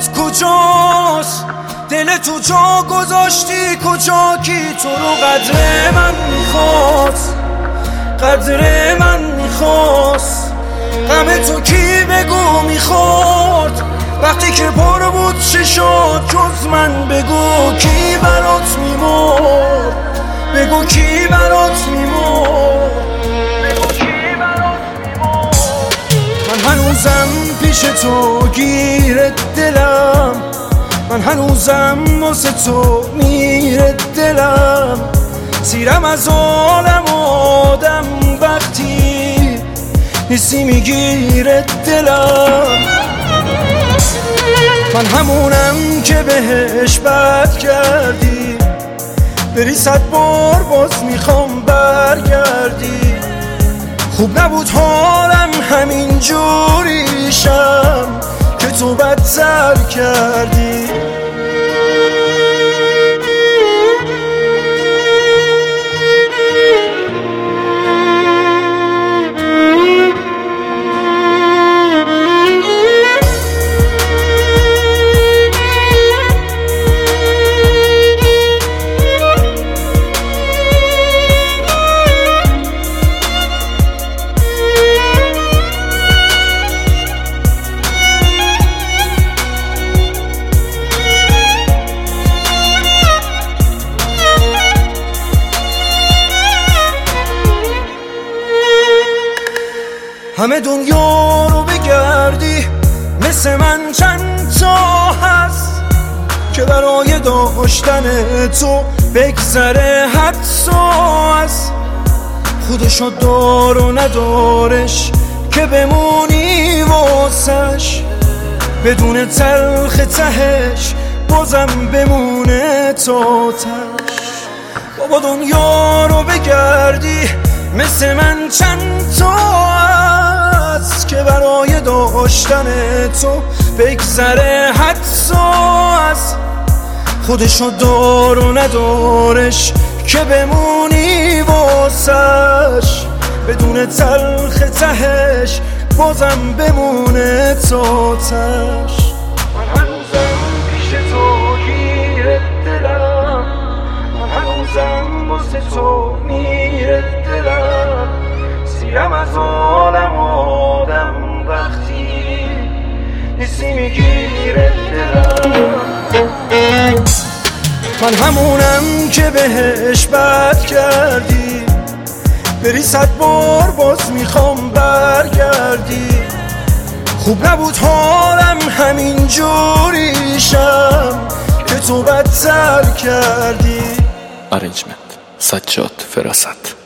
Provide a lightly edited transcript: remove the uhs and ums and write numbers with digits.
دلت کجاست؟ دل تو جا گذاشتی کجا؟ کی تو رو قدر من میخواست؟ قدر من میخواست؟ غم تو کی بگو میخورد؟ وقتی که پر بود چی شد جز من؟ بگو کی برات میمرد؟ بگو کی برات میمرد؟ بگو کی برات میمرد؟ من هنوزم پیش تو گیر دلم، من هنوزم واسه تو میره دلم. سیرم از عالم آدم وقتی نیستی میگیره دلم. من همونم که بهش بد کردی، بری 100 بار باز میخوام برگردی. خوب نبود حالم همین جوریشم که تو بدتر کردی. همه دنیا رو بگردی مثل من چند تا هست که برای داشتن تو بگذره حدسو هست. خودشو دار و ندارش که بمونی واسش، بدون تلخ تهش بازم بمونه تا تش. بابا دنیا رو بگردی مثل من چند تا هست که برای داشتن تو بگذره حدسو هست. خودشو دار و ندارش که بمونی واسش، بدون تلخ تهش بازم بمونه تا تش. من هنوزم پیش تو گیر دلم، من هنوزم واسه تو میره دلم. سیرم از عالم آدم وقتی نیستی میگیره دلم. من همونم که بهش بد کردی، بری 100 بار باز میخوام برگردی. خوب نبود حالم همین جوریشم که تو بدتر کردی. ارنجمنت سجاد فراست.